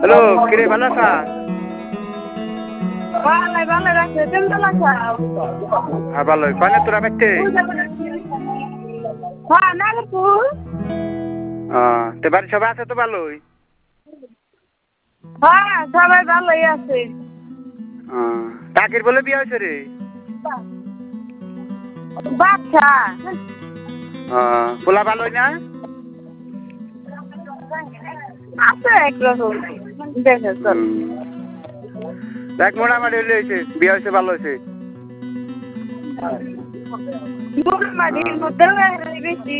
Hello, কিরে ভালো আছা? ভালো রাখছে তুমি ভালো আছো? হ্যাঁ ভালোই। কয়নে তোরা বাইতে? হ্যাঁ নাগরপুর। তে বাড়ি সবাই আছে তো ভালোই? হ্যাঁ সবাই ভালোই আছে। টাকির বলে বিয়ে হয়েছে রে? বাচ্চা পোলা ভালোই না? আছে একরকম দেখে চল। দেখ মোটামুটি হয়েছে, বিয়ে হয়েছে ভালো হয়েছে। মোটামুটির মধ্যে বেশি